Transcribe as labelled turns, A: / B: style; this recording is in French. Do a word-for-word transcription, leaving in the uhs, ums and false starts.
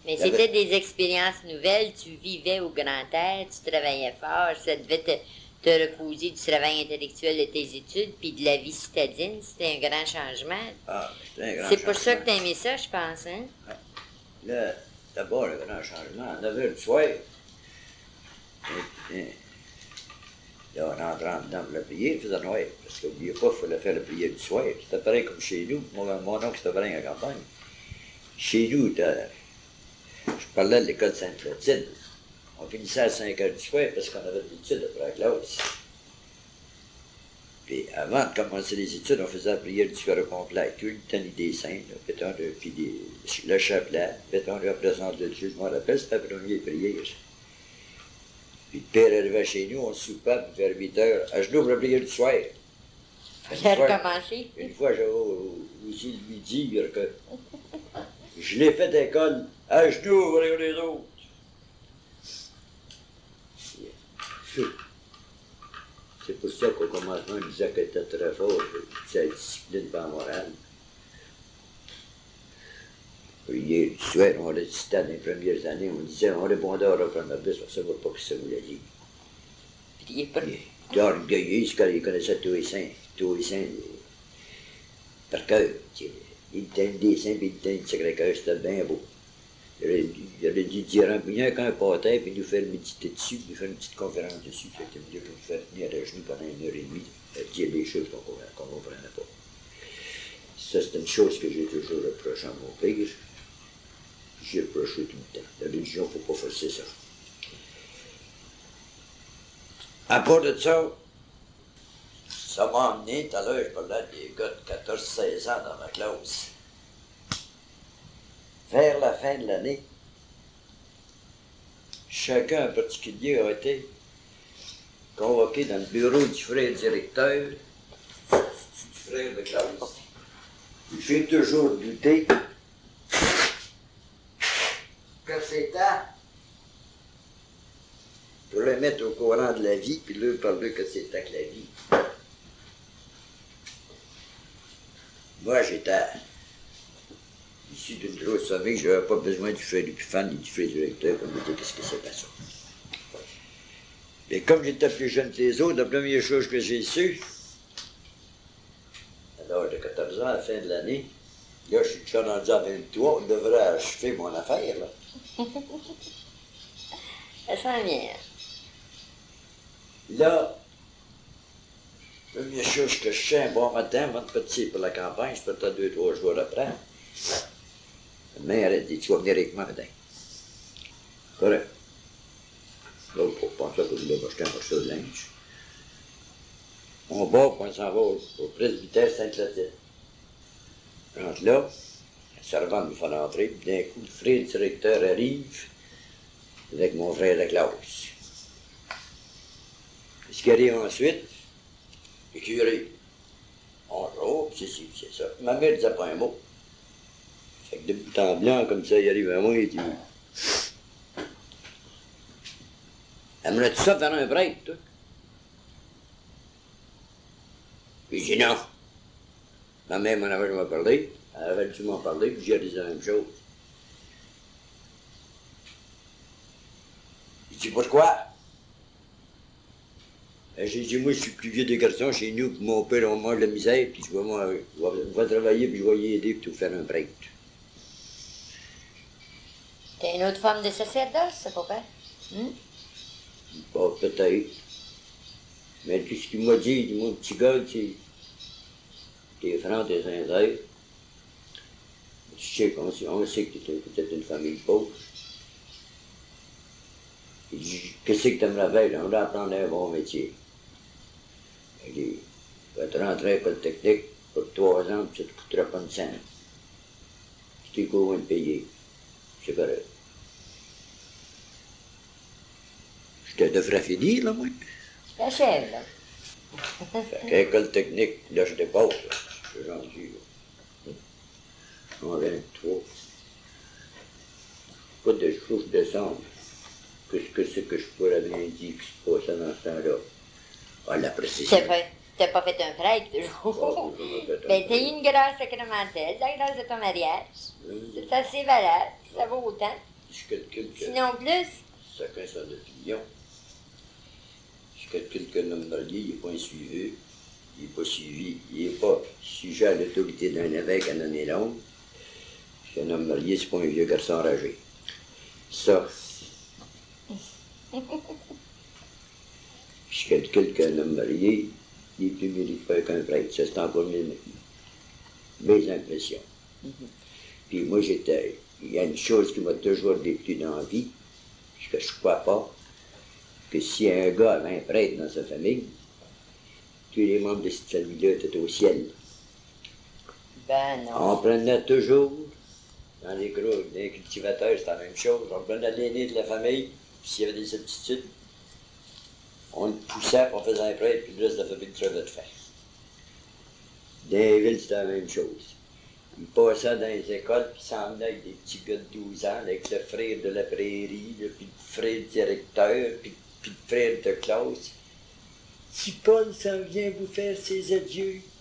A: Mais c'était des expériences nouvelles, tu vivais au grand air, tu travaillais fort, ça devait te, te reposer du travail intellectuel de tes études, puis de la vie citadine, c'était un grand changement.
B: Ah, c'était un grand
A: C'est
B: changement.
A: pour ça que t'as aimé ça, je pense, hein?
B: Là, d'abord, le grand changement, à neuf heures du soir, et, et, là, on entrait dedans pour la prière, il faisait noir, parce qu'oubliez pas, il fallait faire la prière du soir. C'était pareil comme chez nous. Mon, mon oncle, c'était pareil en campagne. Chez nous, je parlais de l'école Sainte-Clotilde. On finissait à cinq heures du soir parce qu'on avait des études après la classe. Puis avant de commencer les études, on faisait la prière du soir complet, tout le temps des saints, là, puis des, le chapelet, mettons la présence de Dieu, je me rappelle, c'était la première prière. Puis le père arrivait chez nous, on soupait vers huit heures, à genoux pour la prière du soir.
A: J'ai recommencé.
B: Une fois, j'ai osé lui dire que je l'ai fait à l'école, à genoux vers les autres. C'est pour ça qu'au commencement, il disait qu'elle était très fort, c'est la discipline pas morale. Hier, du soir, on récitait dans les premières années, on disait, on répondait au refrain bus, on ne savait pas ce que ça voulait dire.
A: Il est pas...
B: Il était orgueilleux, c'est qu'il connaissait tous les saints, tous les saints, par cœur. Il était un des saints, puis il était un Sacré-Cœur, c'était bien beau. Il aurait dû dire un bien qu'un pâté, puis nous faire méditer dessus, nous faire une petite conférence dessus. C'était mieux que nous faire tenir à genoux pendant une heure et demie, à dire des choses qu'on ne comprenait pas. Ça, c'est une chose que j'ai toujours reproché à mon père. J'ai reproché tout le temps. La religion, il ne faut pas forcer ça. À part de ça, ça m'a amené, tout à l'heure, je parlais des gars de quatorze seize ans dans ma classe. Vers la fin de l'année, chacun en particulier a été convoqué dans le bureau du frère directeur, du frère de classe. J'ai toujours douté que c'était pour le mettre au courant de la vie, puis là, parler que c'était que la vie. Moi, j'étais issu d'une grosse famille, je n'avais pas besoin du frère Épifane ni du frère directeur pour me dire qu'est-ce que c'était ça. Et comme j'étais plus jeune que les autres, la première chose que j'ai su, à l'âge de quatorze ans, à la fin de l'année, là, je suis déjà rendu à vingt-trois, on devrait achever mon affaire, là.
A: Ça sent bien.
B: Là, la première chose que je sais, un bon matin, avant de partir pour la campagne, je partais deux, trois jours après. La mère a dit, tu vas venir avec moi, madame. Correct. Là, pour penser que je voulais m'acheter un morceau de linge. On va, puis on s'en va au, au presbytère Sainte-Clotilde. Entre là, la servante me fait rentrer, puis d'un coup, le frère directeur arrive avec mon frère de classe. Ce qui arrive ensuite, le curé. Bonjour, c'est ci, c'est ça. Ma mère ne disait pas un mot. Fait que de bout en blanc, comme ça, il arrive à moi et dit, aimerais-tu ça faire un break, toi? Puis j'ai dit non. Ma mère m'en avait jamais parlé. Elle avait dû m'en parler, puis j'ai dit la même chose. J'ai dit pourquoi? J'ai dit, moi, je suis plus vieux des garçons chez nous, puis mon père, on mange de la misère, puis je vais, moi, je vais, je vais travailler, puis je vais y aider, puis tout faire un break.
A: T'as une autre forme de sacerdoce, ça, papa? Hum?
B: Bon, peut-être. Mais tout ce qu'il m'a dit, il dit, mon petit gars, tu t'es franc, t'es sincère. Tu sais qu'on on sait que t'es peut-être une famille pauvre. Il dit, qu'est-ce que t'aimerais faire? On doit apprendre un bon métier. Il dit, tu vas te rentrer à l'école technique pour trois ans, puis ça te coûtera pas une scène. Tu t'es couru de payer. C'est correct. Je te devrais finir, là, moi.
A: T'achèves, là.
B: Fait qu'à l'école technique, là, je dépose, là. Je suis rendu, là. En vingt-trois. Pas de chose de décembre. Qu'est-ce que c'est que je pourrais bien dire qui se passe dans ce temps-là? Ah, la précision.
A: T'as pas, t'as pas fait un prêtre, toujours. Ben, t'as eu une grâce sacramentelle, la grâce de ton mariage.
B: Oui.
A: C'est assez valable, ça vaut autant.
B: Je calcule que...
A: Sinon plus?
B: Chacun son opinion. Je calcule que l'homme marié, il n'est pas un suiveux. Il n'est pas suivi. Il n'est pas sujet à l'autorité d'un évêque à l'année longue. Un homme marié, c'est pas un vieux garçon enragé. Ça. Je calcule qu'un homme marié, il est plus mérité qu'un prêtre. Ça, c'est encore mes, mes impressions. Mm-hmm. Puis moi, j'étais... Il y a une chose qui m'a toujours déplu dans la vie, que je ne crois pas, que si un gars avait un prêtre dans sa famille, tous les membres de cette famille-là étaient au ciel.
A: Ben non.
B: On prenait toujours, dans les gros, dans les cultivateurs, c'était la même chose, on prenait l'aîné de la famille, puis s'il y avait des aptitudes, on le poussait, on faisait un prêtre, puis le reste de la famille crevait de faim. Dans les villes, c'était la même chose. Ils passaient dans les écoles, puis s'emmenaient avec des petits gars de douze ans, avec le frère de la prairie, là, puis le frère directeur, puis, puis le frère de classe. Si Paul s'en vient vous faire ses adieux,